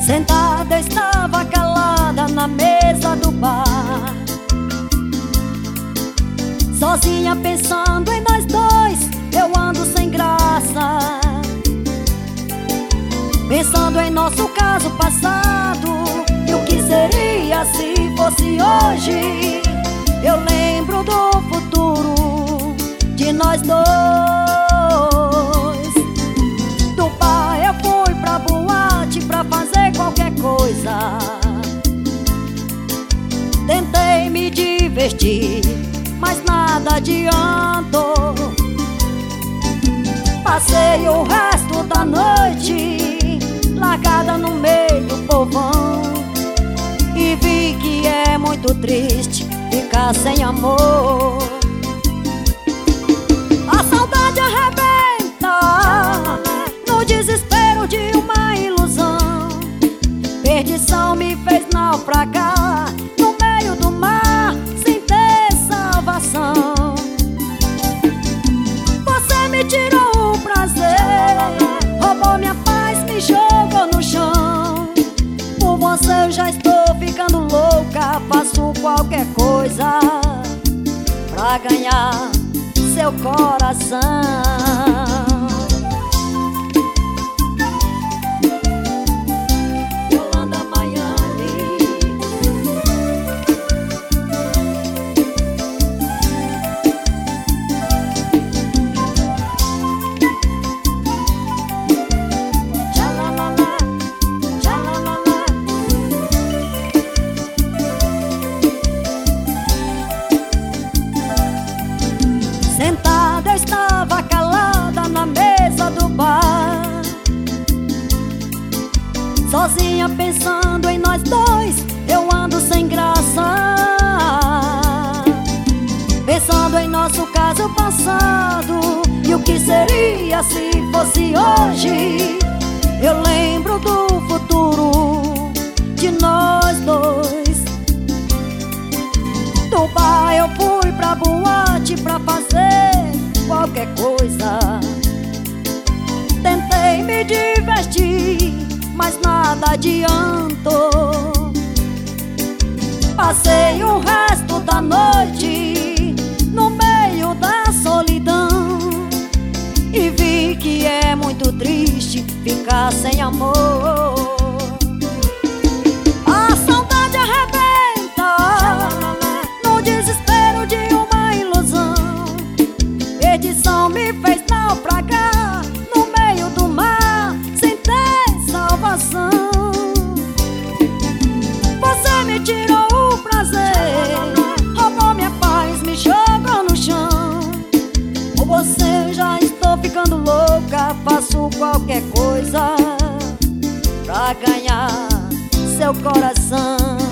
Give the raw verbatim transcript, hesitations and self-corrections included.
Sentada estava calada na mesa do bar, sozinha pensando em nós dois. Eu ando sem graça, pensando em nosso caso passado e o que seria se fosse hoje. Eu lembro do futuro de nós dois. Do bar eu fui pra boate pra fazer qualquer coisa. Tentei me divertir, mas nada adiantou. Passei o resto da noite largada no meio do povão e vi que é muito triste ficar sem amor. A saudade arrebenta no desespero de uma ilusão. Perdição me fez naufragar no meio do mar sem ter salvação. Você me tirou o prazer, roubou minha paz, me jogou no chão. Por você eu já estou ficando louca, faço qualquer coisa pra ganhar seu coração. Sentada estava calada na mesa do bar, sozinha pensando em nós dois. Eu ando sem graça, pensando em nosso caso passado e o que seria se fosse hoje. Eu lembro do futuro de nós dois. Do bar eu fui pra boate pra fazer qualquer coisa. Tentei me divertir, mas nada adiantou. Passei o resto da noite no meio da solidão e vi que é muito triste ficar sem amor. A saudade arrebenta no desespero de uma ilusão. Perdição me fez naufragar no meio do mar sem ter salvação. Você me tirou o prazer, roubou minha paz, me jogou no chão. Por você eu já estou ficando louca, faço qualquer coisa pra ganhar seu coração.